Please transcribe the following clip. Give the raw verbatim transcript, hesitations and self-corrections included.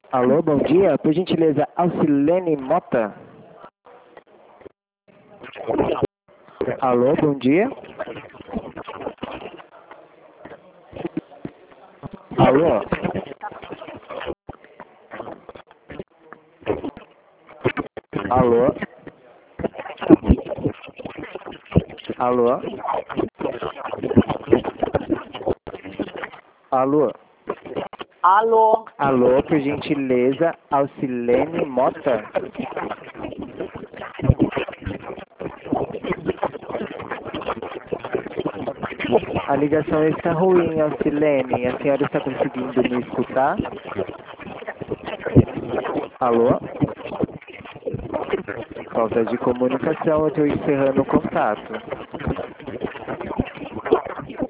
Alô, bom dia. Por gentileza, Alcilene Mota. Alô, bom dia. Alô. Alô. Alô. Alô. Alô? Alô, por gentileza, Alcilene Mota. A ligação está ruim, Alcilene. A senhora está conseguindo me escutar? Alô? Falta de comunicação, eu estou encerrando o contato.